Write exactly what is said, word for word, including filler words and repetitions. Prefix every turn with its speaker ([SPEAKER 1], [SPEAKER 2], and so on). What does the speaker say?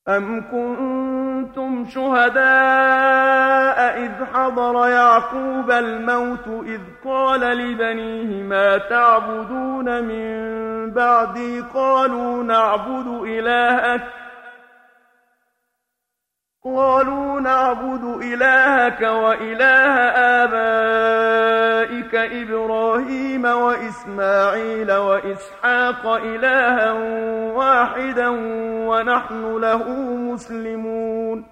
[SPEAKER 1] أَمْ كُنتُمْ شُهَدَاءَ إِذْ حَضَرَ يَعْقُوبَ الْمَوْتُ إِذْ قَالَ لِبَنِيهِ مَا تَعْبُدُونَ مِن بَعْدِي قَالُوا نَعْبُدُ إِلَٰهَكَ قالوا نعبد إلهك وإله آبائك إبراهيم وإسماعيل وإسحاق إلها واحدا ونحن له مسلمون